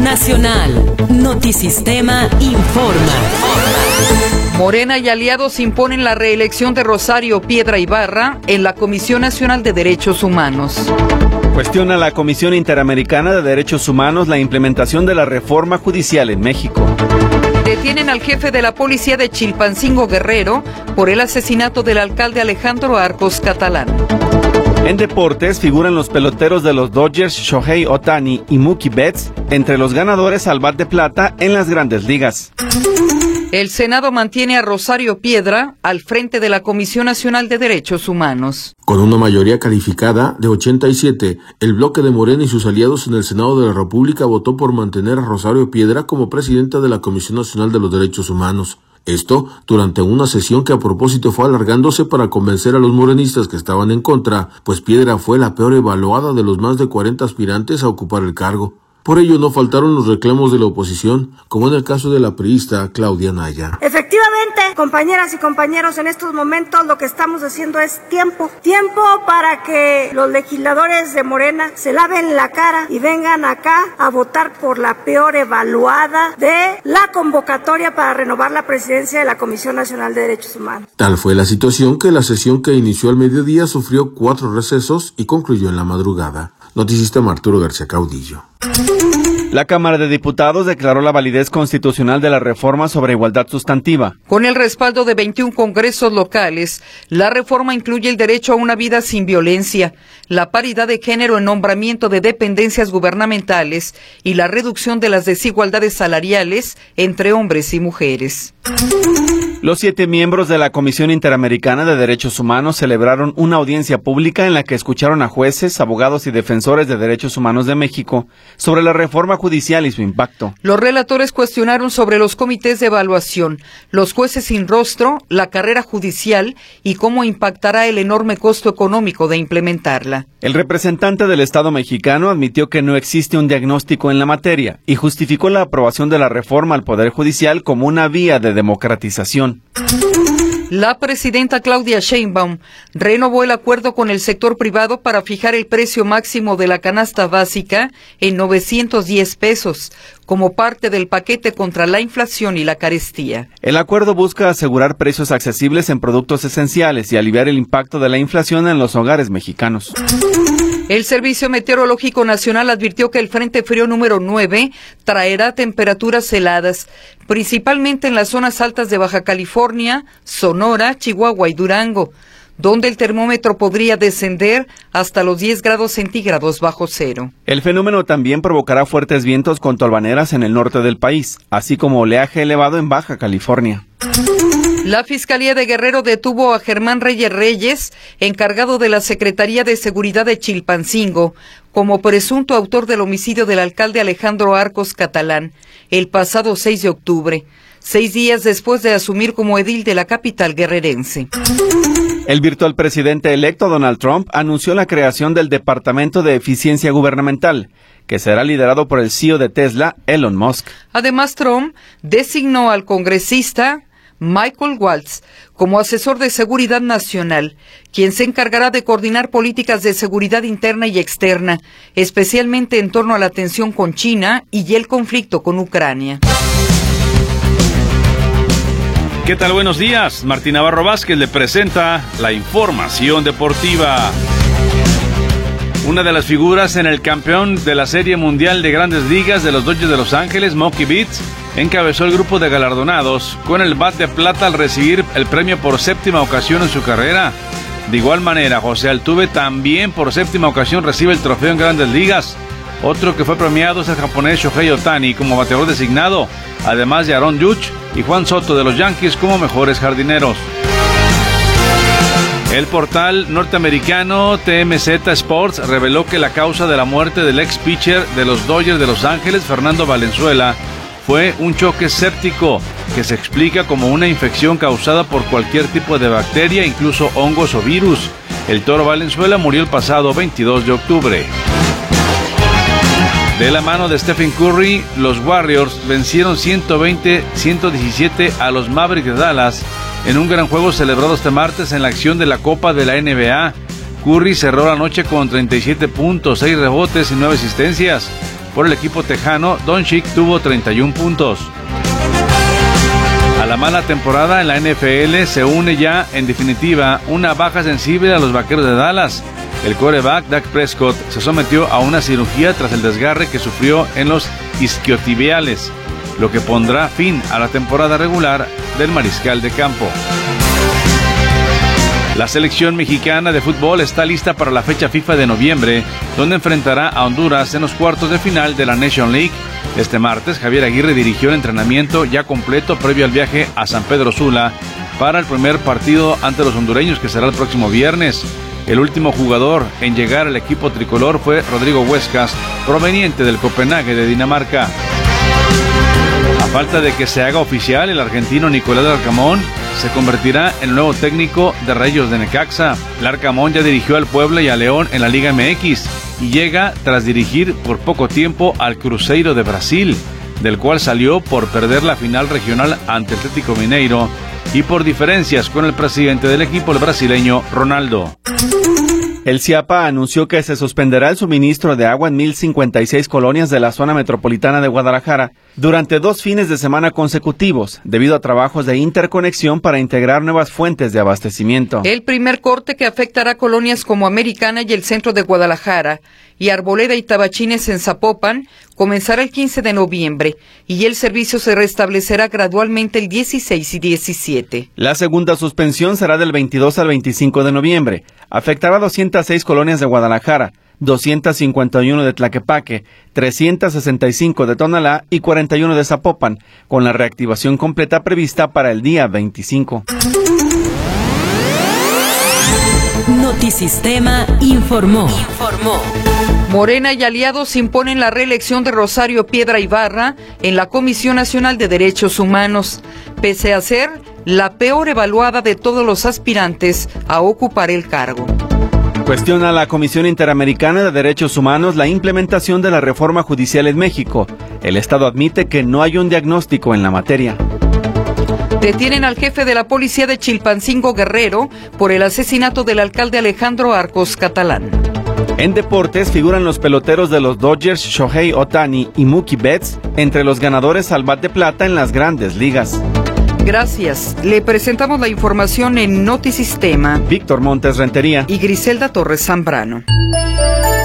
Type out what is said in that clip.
Nacional. Notisistema informa. Morena y aliados imponen la reelección de Rosario Piedra Ibarra en la Comisión Nacional de Derechos Humanos. Cuestiona la Comisión Interamericana de Derechos Humanos la implementación de la reforma judicial en México. Detienen al jefe de la policía de Chilpancingo, Guerrero, por el asesinato del alcalde Alejandro Arcos Catalán. En deportes figuran los peloteros de los Dodgers Shohei Ohtani y Mookie Betts entre los ganadores al bat de plata en las Grandes Ligas. El Senado mantiene a Rosario Piedra al frente de la Comisión Nacional de Derechos Humanos. Con una mayoría calificada de 87, el bloque de Morena y sus aliados en el Senado de la República votó por mantener a Rosario Piedra como presidenta de la Comisión Nacional de los Derechos Humanos. Esto durante una sesión que a propósito fue alargándose para convencer a los morenistas que estaban en contra, pues Piedra fue la peor evaluada de los más de 40 aspirantes a ocupar el cargo. Por ello no faltaron los reclamos de la oposición, como en el caso de la priista Claudia Naya. Efectivamente, compañeras y compañeros, en estos momentos lo que estamos haciendo es tiempo para que los legisladores de Morena se laven la cara y vengan acá a votar por la peor evaluada de la convocatoria para renovar la presidencia de la Comisión Nacional de Derechos Humanos. Tal fue la situación que la sesión que inició al mediodía sufrió 4 recesos y concluyó en la madrugada. Notisistema Arturo García Caudillo. La Cámara de Diputados declaró la validez constitucional de la reforma sobre igualdad sustantiva. Con el respaldo de 21 congresos locales, la reforma incluye el derecho a una vida sin violencia, la paridad de género en nombramiento de dependencias gubernamentales y la reducción de las desigualdades salariales entre hombres y mujeres. Los 7 miembros de la Comisión Interamericana de Derechos Humanos celebraron una audiencia pública en la que escucharon a jueces, abogados y defensores de derechos humanos de México sobre la reforma judicial y su impacto. Los relatores cuestionaron sobre los comités de evaluación, los jueces sin rostro, la carrera judicial y cómo impactará el enorme costo económico de implementarla. El representante del Estado mexicano admitió que no existe un diagnóstico en la materia y justificó la aprobación de la reforma al Poder Judicial como una vía de democratización. La presidenta Claudia Sheinbaum renovó el acuerdo con el sector privado para fijar el precio máximo de la canasta básica en 910 pesos, como parte del paquete contra la inflación y la carestía. El acuerdo busca asegurar precios accesibles en productos esenciales y aliviar el impacto de la inflación en los hogares mexicanos. El Servicio Meteorológico Nacional advirtió que el Frente Frío número 9 traerá temperaturas heladas, principalmente en las zonas altas de Baja California, Sonora, Chihuahua y Durango, donde el termómetro podría descender hasta los 10 grados centígrados bajo cero. El fenómeno también provocará fuertes vientos con tolvaneras en el norte del país, así como oleaje elevado en Baja California. La Fiscalía de Guerrero detuvo a Germán Reyes, encargado de la Secretaría de Seguridad de Chilpancingo, como presunto autor del homicidio del alcalde Alejandro Arcos Catalán, el pasado 6 de octubre, 6 días después de asumir como edil de la capital guerrerense. El virtual presidente electo Donald Trump anunció la creación del Departamento de Eficiencia Gubernamental, que será liderado por el CEO de Tesla, Elon Musk. Además, Trump designó al congresista Michael Waltz como asesor de seguridad nacional, quien se encargará de coordinar políticas de seguridad interna y externa, especialmente en torno a la tensión con China y el conflicto con Ucrania. ¿Qué tal? Buenos días. Martín Navarro Vázquez le presenta la información deportiva. Una de las figuras en el campeón de la Serie Mundial de Grandes Ligas de los Dodgers de Los Ángeles, Mookie Betts, encabezó el grupo de galardonados con el bat de plata al recibir el premio por 7ª ocasión en su carrera. De igual manera, José Altuve también por 7ª ocasión recibe el trofeo en Grandes Ligas. Otro que fue premiado es el japonés Shohei Ohtani como bateador designado, además de Aaron Judge y Juan Soto de los Yankees como mejores jardineros. El portal norteamericano TMZ Sports reveló que la causa de la muerte del ex pitcher de los Dodgers de Los Ángeles, Fernando Valenzuela, fue un choque séptico que se explica como una infección causada por cualquier tipo de bacteria, incluso hongos o virus. El Toro Valenzuela murió el pasado 22 de octubre. De la mano de Stephen Curry, los Warriors vencieron 120-117 a los Mavericks de Dallas en un gran juego celebrado este martes en la acción de la Copa de la NBA. Curry cerró la noche con 37 puntos, 6 rebotes y 9 asistencias. Por el equipo tejano, Doncic tuvo 31 puntos. A la mala temporada en la NFL se une ya, en definitiva, una baja sensible a los Vaqueros de Dallas. El quarterback Dak Prescott se sometió a una cirugía tras el desgarre que sufrió en los isquiotibiales, lo que pondrá fin a la temporada regular del mariscal de campo. La selección mexicana de fútbol está lista para la fecha FIFA de noviembre, donde enfrentará a Honduras en los cuartos de final de la Nation League. Este martes, Javier Aguirre dirigió el entrenamiento ya completo previo al viaje a San Pedro Sula para el primer partido ante los hondureños, que será el próximo viernes. El último jugador en llegar al equipo tricolor fue Rodrigo Huescas, proveniente del Copenhague de Dinamarca. A falta de que se haga oficial, el argentino Nicolás Larcamón se convertirá en el nuevo técnico de Rayos de Necaxa. Larcamón ya dirigió al Puebla y a León en la Liga MX y llega tras dirigir por poco tiempo al Cruzeiro de Brasil, del cual salió por perder la final regional ante Atlético Mineiro y por diferencias con el presidente del equipo, el brasileño Ronaldo. El CIAPA anunció que se suspenderá el suministro de agua en 1,056 colonias de la zona metropolitana de Guadalajara durante 2 fines de semana consecutivos, debido a trabajos de interconexión para integrar nuevas fuentes de abastecimiento. El primer corte, que afectará colonias como Americana y el centro de Guadalajara, y Arboleda y Tabachines en Zapopan, comenzará el 15 de noviembre, y el servicio se restablecerá gradualmente el 16 y 17. La segunda suspensión será del 22 al 25 de noviembre. Afectará 206 colonias de Guadalajara, 251 de Tlaquepaque, 365 de Tonalá y 41 de Zapopan, con la reactivación completa prevista para el día 25. Notisistema informó. Morena y aliados imponen la reelección de Rosario Piedra Ibarra en la Comisión Nacional de Derechos Humanos, pese a ser la peor evaluada de todos los aspirantes a ocupar el cargo. Cuestiona la Comisión Interamericana de Derechos Humanos la implementación de la reforma judicial en México. El Estado admite que no hay un diagnóstico en la materia. Detienen al jefe de la policía de Chilpancingo, Guerrero, por el asesinato del alcalde Alejandro Arcos Catalán. En deportes figuran los peloteros de los Dodgers, Shohei Ohtani y Mookie Betts, entre los ganadores al bat de plata en las grandes ligas. Gracias. Le presentamos la información en Notisistema. Víctor Montes Rentería y Griselda Torres Zambrano.